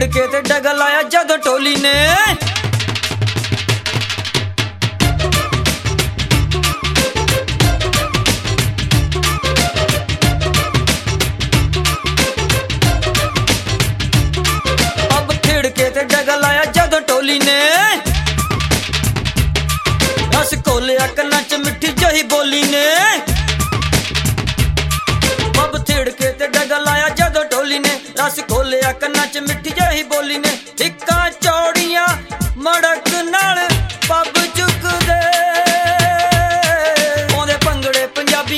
थिड़के ते डगा लाया जदों टोली ने। अब थिड़के ते डगा लाया जदों टोली ने। रस घोलिया कन्ना च मिठी जही बोली ने। अब थिड़के ते डगा लाया जदों टोली ने। रस घोलिया कन्ना च मिठी जही बोली ने। हिक्का चौड़ियां मड़क नाल पब चुकदे पाउंदे भंगड़े पंजाबी।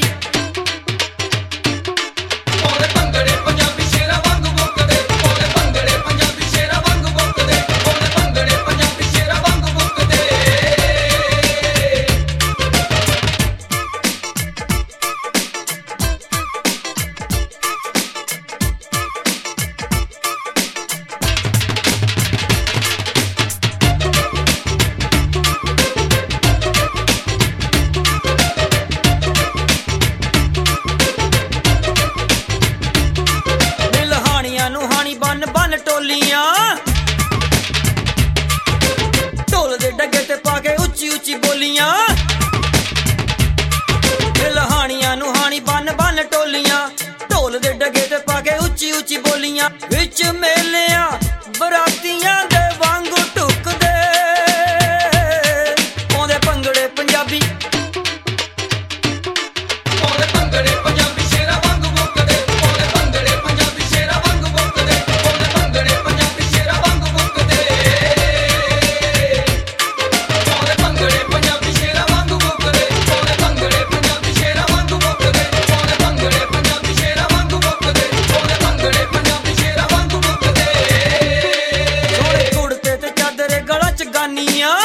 पाउंदे भंगड़े पंजाबी शेरा वांग मुकदे। पाउंदे भंगड़े पंजाबी शेरा वांग मुकदे। पाउंदे भंगड़े पंजाबी शेरा वांग मुकदे। बन बन टोलियां ढोल दे डगे ते पाके उच्ची उच्ची बोलियां। लहानियां नू हानी बन बन टोलियां ढोल दे डगे ते पाके उच्ची उच्ची बोलियां। विच मेलियां बरातियां दे वांगू टुकदे पाउंदे भंगड़े पंजाबी। पाउंदे भंगड़े पंजाबी शेरा वांगू मुकदे। पाउंदे भंगड़े पंजाबी शेरा वांगू मुकदे। पाउंदे भंगड़े पंजाबी शेरा वांगू मुकदे। पाउंदे भंगड़े पंजाबी शेरा वांगू मुकदे। पाउंदे भंगड़े पंजाबी शेरा वांगू मुकदे। पाउंदे भंगड़े पंजाबी शेरा वांगू मुकदे। पाउंदे भंगड़े पंजाबी शेरा वांगू मुकदे। थोड़े कुड़ते ते चादरे गला च गानियां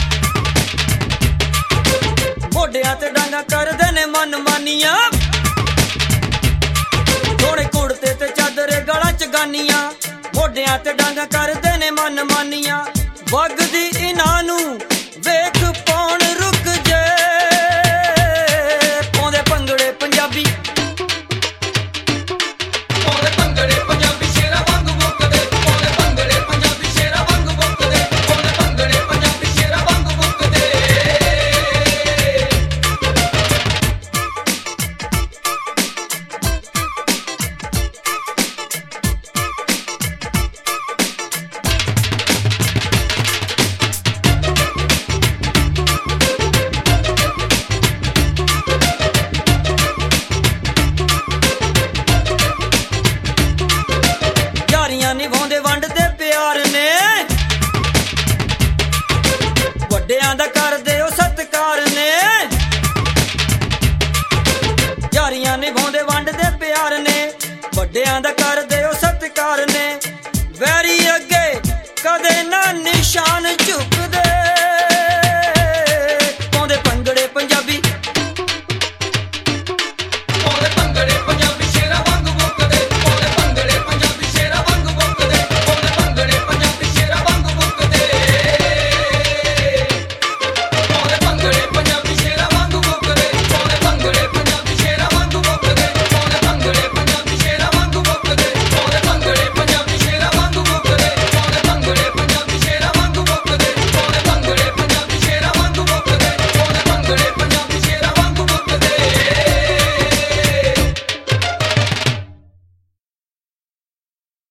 मोढियां ते डांगा करदे ने मन मानियां। थोड़े कुड़ते ते चादरे गला च गानियां मोढियां ते डांगा करदे ने मन मानियां। वगदी इन्हां नू वेख पौण रुक जे पाउंदे भंगड़े पंजाबी। पाउंदे भंगड़े पंजाबी शेरा वांगू मुकदे। पाउंदे भंगड़े पंजाबी शेरा वांगू मुकदे। पाउंदे भंगड़े पंजाबी शेरा वांगू मुकदे। यारियां निभाउंदे वंडदे प्यार ने वड्डियां दा करदे ओ सत्कार ने। यारियां निभाउंदे वंडदे प्यार ने वड्डियां दा करदे ओ सत्कार ने। वैरी अगे कदे ना निशान झुक